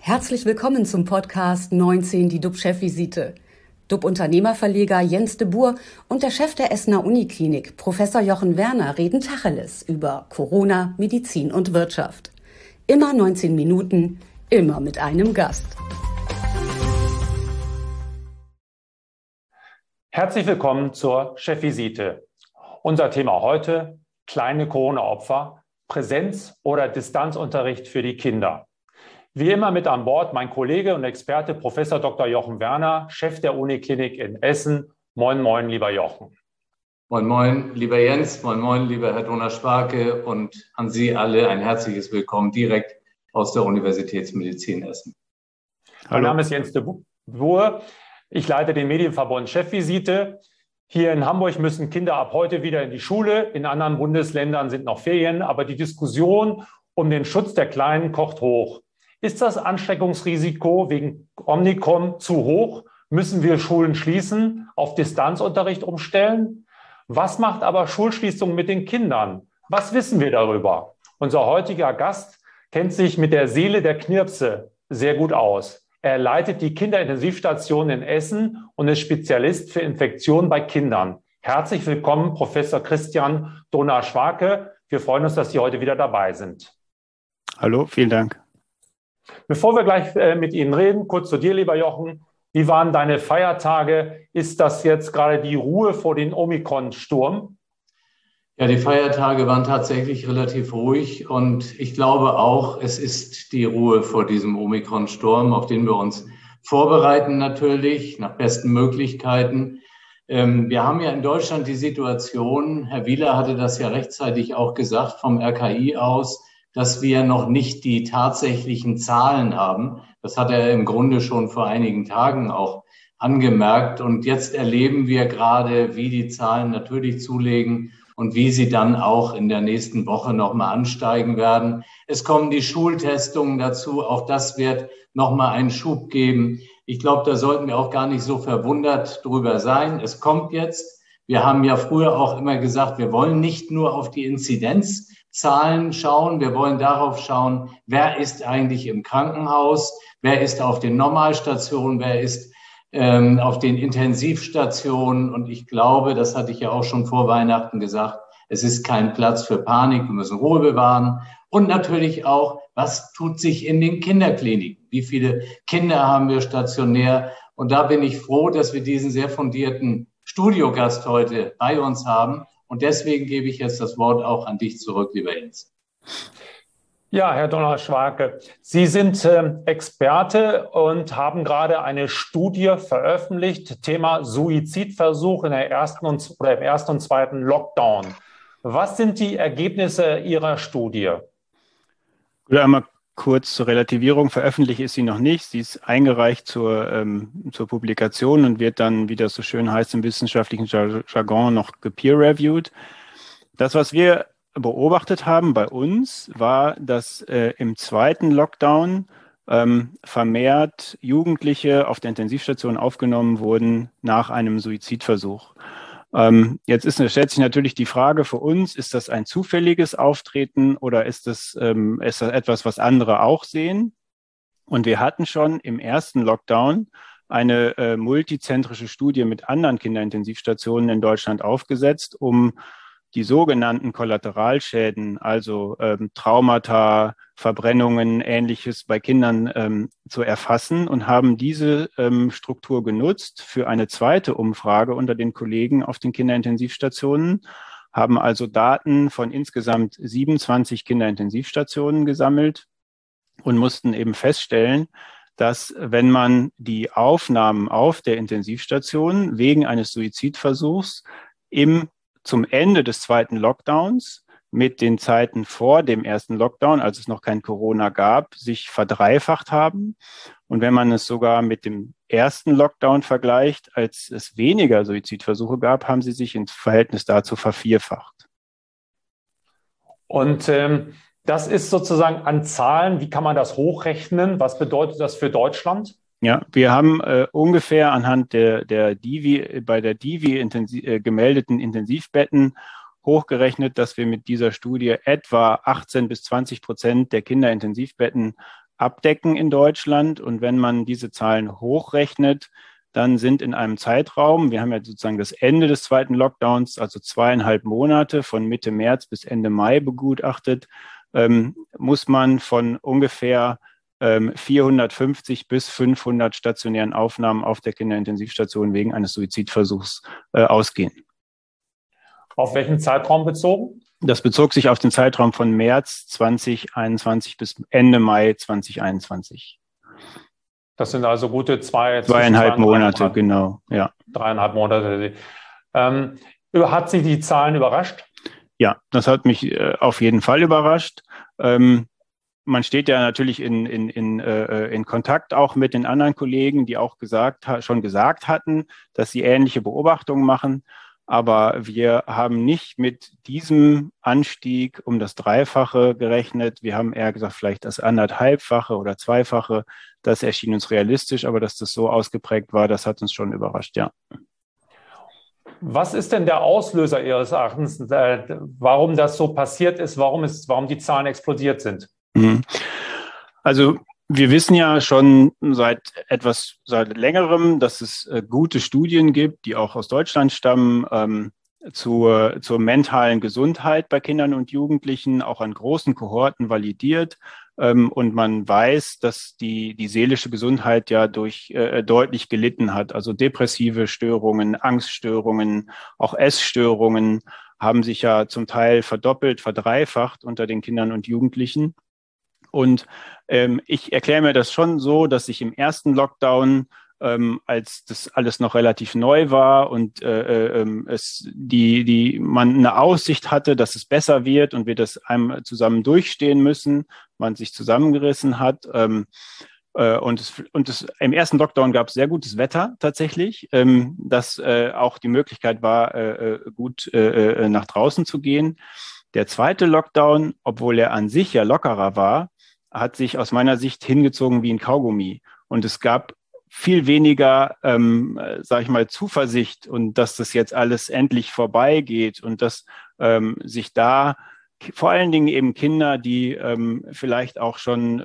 Herzlich willkommen zum Podcast 19, die DUB-Chefvisite. DUB-Unternehmerverleger Jens de Boer und der Chef der Essener Uniklinik, Professor Jochen Werner, reden Tacheles über Corona, Medizin und Wirtschaft. Immer 19 Minuten, immer mit einem Gast. Herzlich willkommen zur Chefvisite. Unser Thema heute: kleine Corona-Opfer, Präsenz- oder Distanzunterricht für die Kinder. Wie immer mit an Bord mein Kollege und Experte Professor Dr. Jochen Werner, Chef der Uniklinik in Essen. Moin, moin, lieber Jochen. Moin, moin, lieber Jens, moin, moin, lieber Herr Donner-Schwarke, und an Sie alle ein herzliches Willkommen direkt aus der Universitätsmedizin Essen. Hallo. Mein Name ist Jens de Boer. Ich leite den Medienverbund Chefvisite. Hier in Hamburg müssen Kinder ab heute wieder in die Schule. In anderen Bundesländern sind noch Ferien, aber die Diskussion um den Schutz der Kleinen kocht hoch. Ist das Ansteckungsrisiko wegen Omikron zu hoch? Müssen wir Schulen schließen, auf Distanzunterricht umstellen? Was macht aber Schulschließung mit den Kindern? Was wissen wir darüber? Unser heutiger Gast kennt sich mit der Seele der Knirpse sehr gut aus. Er leitet die Kinderintensivstation in Essen und ist Spezialist für Infektionen bei Kindern. Herzlich willkommen, Professor Christian Donner-Schwarke. Wir freuen uns, dass Sie heute wieder dabei sind. Hallo, vielen Dank. Bevor wir gleich mit Ihnen reden, kurz zu dir, lieber Jochen. Wie waren deine Feiertage? Ist das jetzt gerade die Ruhe vor dem Omikron-Sturm? Ja, die Feiertage waren tatsächlich relativ ruhig und ich glaube auch, es ist die Ruhe vor diesem Omikron-Sturm, auf den wir uns vorbereiten natürlich, nach besten Möglichkeiten. Wir haben ja in Deutschland die Situation, Herr Wieler hatte das ja rechtzeitig auch gesagt vom RKI aus, dass wir noch nicht die tatsächlichen Zahlen haben. Das hat er im Grunde schon vor einigen Tagen auch angemerkt. Und jetzt erleben wir gerade, wie die Zahlen natürlich zulegen und wie sie dann auch in der nächsten Woche nochmal ansteigen werden. Es kommen die Schultestungen dazu. Auch das wird nochmal einen Schub geben. Ich glaube, da sollten wir auch gar nicht so verwundert drüber sein. Es kommt jetzt. Wir haben ja früher auch immer gesagt, wir wollen nicht nur auf die Inzidenzzahlen schauen. Wir wollen darauf schauen, wer ist eigentlich im Krankenhaus, wer ist auf den Normalstationen, wer ist auf den Intensivstationen. Und ich glaube, das hatte ich ja auch schon vor Weihnachten gesagt, es ist kein Platz für Panik. Wir müssen Ruhe bewahren. Und natürlich auch, was tut sich in den Kinderkliniken? Wie viele Kinder haben wir stationär? Und da bin ich froh, dass wir diesen sehr fundierten Studiogast heute bei uns haben. Und deswegen gebe ich jetzt das Wort auch an dich zurück, lieber Jens. Ja, Herr Donner-Schwarke, Sie sind Experte und haben gerade eine Studie veröffentlicht, Thema Suizidversuch im ersten und zweiten Lockdown. Was sind die Ergebnisse Ihrer Studie? Oder einmal kurz zur Relativierung. Veröffentlicht ist sie noch nicht. Sie ist eingereicht zur Publikation und wird dann, wie das so schön heißt im wissenschaftlichen Jargon, noch gepeer-reviewed. Das, was wir beobachtet haben bei uns, war, dass im zweiten Lockdown vermehrt Jugendliche auf der Intensivstation aufgenommen wurden nach einem Suizidversuch. Jetzt stellt sich natürlich die Frage für uns, ist das ein zufälliges Auftreten oder ist das etwas, was andere auch sehen? Und wir hatten schon im ersten Lockdown eine multizentrische Studie mit anderen Kinderintensivstationen in Deutschland aufgesetzt, um die sogenannten Kollateralschäden, also Traumata, Verbrennungen, Ähnliches bei Kindern zu erfassen und haben diese Struktur genutzt für eine zweite Umfrage unter den Kollegen auf den Kinderintensivstationen, haben also Daten von insgesamt 27 Kinderintensivstationen gesammelt und mussten eben feststellen, dass wenn man die Aufnahmen auf der Intensivstation wegen eines Suizidversuchs zum Ende des zweiten Lockdowns mit den Zeiten vor dem ersten Lockdown, als es noch kein Corona gab, sich verdreifacht haben. Und wenn man es sogar mit dem ersten Lockdown vergleicht, als es weniger Suizidversuche gab, haben sie sich im Verhältnis dazu vervierfacht. Und das ist sozusagen an Zahlen. Wie kann man das hochrechnen? Was bedeutet das für Deutschland? Ja, wir haben ungefähr anhand der Divi, bei der Divi gemeldeten Intensivbetten hochgerechnet, dass wir mit dieser Studie etwa 18% bis 20% der Kinderintensivbetten abdecken in Deutschland. Und wenn man diese Zahlen hochrechnet, dann sind in einem Zeitraum, wir haben ja sozusagen das Ende des zweiten Lockdowns, also 2,5 Monate von Mitte März bis Ende Mai begutachtet, muss man von ungefähr 450 bis 500 stationären Aufnahmen auf der Kinderintensivstation wegen eines Suizidversuchs ausgehen. Auf welchen Zeitraum bezogen? Das bezog sich auf den Zeitraum von März 2021 bis Ende Mai 2021. Das sind also gute zweieinhalb Monate, genau, ja. 3,5 Monate. Hat Sie die Zahlen überrascht? Ja, das hat mich auf jeden Fall überrascht. Man steht ja natürlich in Kontakt auch mit den anderen Kollegen, die auch schon gesagt hatten, dass sie ähnliche Beobachtungen machen. Aber wir haben nicht mit diesem Anstieg um das Dreifache gerechnet. Wir haben eher gesagt, vielleicht das 1,5-fache oder Zweifache. Das erschien uns realistisch, aber dass das so ausgeprägt war, das hat uns schon überrascht, ja. Was ist denn der Auslöser Ihres Erachtens, warum das so passiert ist, warum die Zahlen explodiert sind? Also wir wissen ja schon seit längerem, dass es gute Studien gibt, die auch aus Deutschland stammen, zur mentalen Gesundheit bei Kindern und Jugendlichen, auch an großen Kohorten validiert. Und man weiß, dass die seelische Gesundheit ja deutlich gelitten hat. Also depressive Störungen, Angststörungen, auch Essstörungen haben sich ja zum Teil verdoppelt, verdreifacht unter den Kindern und Jugendlichen. Und ich erkläre mir das schon so, dass ich im ersten Lockdown, als das alles noch relativ neu war und man eine Aussicht hatte, dass es besser wird und wir das einmal zusammen durchstehen müssen, man sich zusammengerissen hat. Im ersten Lockdown gab es sehr gutes Wetter tatsächlich, dass auch die Möglichkeit war, gut nach draußen zu gehen. Der zweite Lockdown, obwohl er an sich ja lockerer war, hat sich aus meiner Sicht hingezogen wie ein Kaugummi. Und es gab viel weniger, sage ich mal, Zuversicht und dass das jetzt alles endlich vorbeigeht und dass sich da vor allen Dingen eben Kinder, die vielleicht auch schon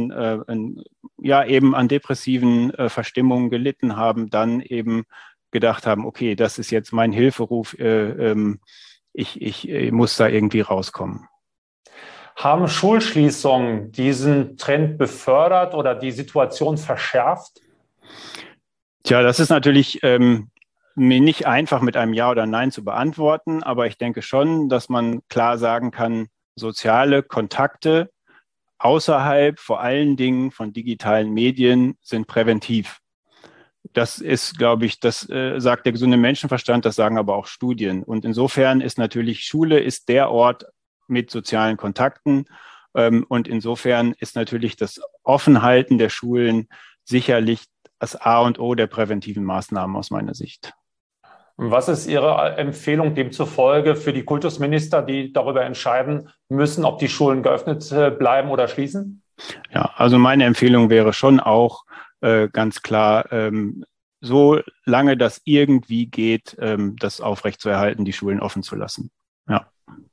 eben an depressiven Verstimmungen gelitten haben, dann eben gedacht haben, okay, das ist jetzt mein Hilferuf, ich muss da irgendwie rauskommen. Haben Schulschließungen diesen Trend befördert oder die Situation verschärft? Tja, das ist natürlich mir nicht einfach mit einem Ja oder Nein zu beantworten, aber ich denke schon, dass man klar sagen kann, soziale Kontakte außerhalb vor allen Dingen von digitalen Medien sind präventiv. Das ist, glaube ich, das sagt der gesunde Menschenverstand, das sagen aber auch Studien. Und insofern ist natürlich Schule ist der Ort mit sozialen Kontakten. Und insofern ist natürlich das Offenhalten der Schulen sicherlich das A und O der präventiven Maßnahmen aus meiner Sicht. Was ist Ihre Empfehlung demzufolge für die Kultusminister, die darüber entscheiden müssen, ob die Schulen geöffnet bleiben oder schließen? Ja, also meine Empfehlung wäre schon auch ganz klar, so lange das irgendwie geht, das aufrechtzuerhalten, die Schulen offen zu lassen. Ja.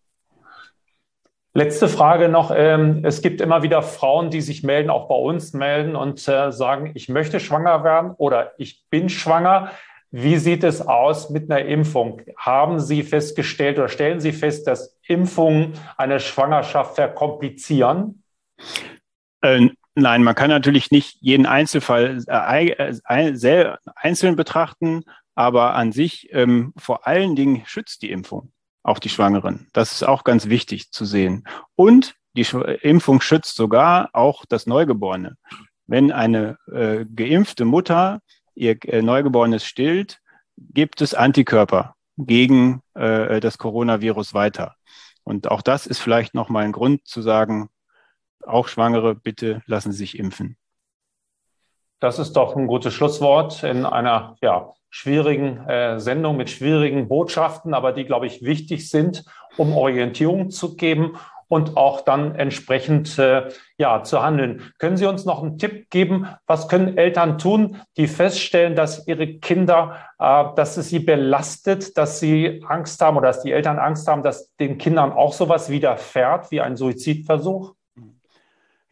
Letzte Frage noch. Es gibt immer wieder Frauen, die sich melden, auch bei uns melden und sagen, ich möchte schwanger werden oder ich bin schwanger. Wie sieht es aus mit einer Impfung? Haben Sie festgestellt oder stellen Sie fest, dass Impfungen eine Schwangerschaft verkomplizieren? Nein, man kann natürlich nicht jeden Einzelfall einzeln betrachten, aber an sich vor allen Dingen schützt die Impfung auch die Schwangeren. Das ist auch ganz wichtig zu sehen. Und die Impfung schützt sogar auch das Neugeborene. Wenn eine geimpfte Mutter ihr Neugeborenes stillt, gibt es Antikörper gegen das Coronavirus weiter. Und auch das ist vielleicht nochmal ein Grund zu sagen, auch Schwangere, bitte lassen Sie sich impfen. Das ist doch ein gutes Schlusswort in einer schwierigen Sendung mit schwierigen Botschaften, aber die, glaube ich, wichtig sind, um Orientierung zu geben und auch dann entsprechend zu handeln. Können Sie uns noch einen Tipp geben? Was können Eltern tun, die feststellen, dass ihre Kinder, dass es sie belastet, dass sie Angst haben oder dass die Eltern Angst haben, dass den Kindern auch sowas widerfährt wie ein Suizidversuch?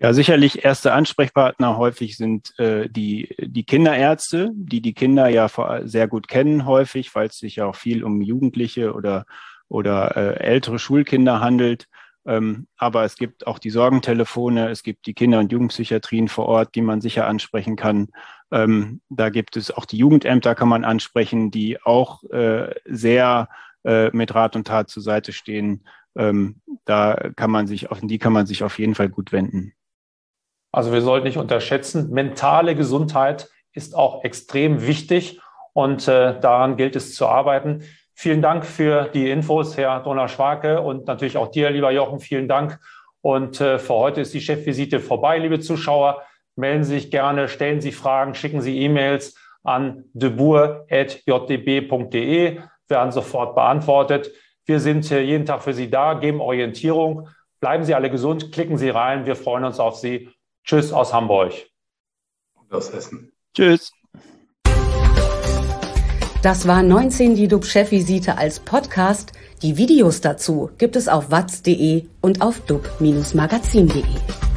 Ja, sicherlich erste Ansprechpartner häufig sind die Kinderärzte, die Kinder ja sehr gut kennen häufig, weil es sich ja auch viel um Jugendliche oder ältere Schulkinder handelt. Aber es gibt auch die Sorgentelefone, es gibt die Kinder- und Jugendpsychiatrien vor Ort, die man sicher ansprechen kann. Da gibt es auch die Jugendämter, kann man ansprechen, die auch sehr mit Rat und Tat zur Seite stehen. Da kann man sich auf jeden Fall gut wenden. Also wir sollten nicht unterschätzen, mentale Gesundheit ist auch extrem wichtig und daran gilt es zu arbeiten. Vielen Dank für die Infos, Herr Donner-Schwake, und natürlich auch dir, lieber Jochen, vielen Dank. Und für heute ist die Chefvisite vorbei, liebe Zuschauer. Melden Sie sich gerne, stellen Sie Fragen, schicken Sie E-Mails an deboer@jdb.de, werden sofort beantwortet. Wir sind jeden Tag für Sie da, geben Orientierung. Bleiben Sie alle gesund, klicken Sie rein, wir freuen uns auf Sie. Tschüss aus Hamburg. Und aus Essen. Tschüss. Das war 19 die DUB-Chefvisite als Podcast. Die Videos dazu gibt es auf watz.de und auf dub-magazin.de.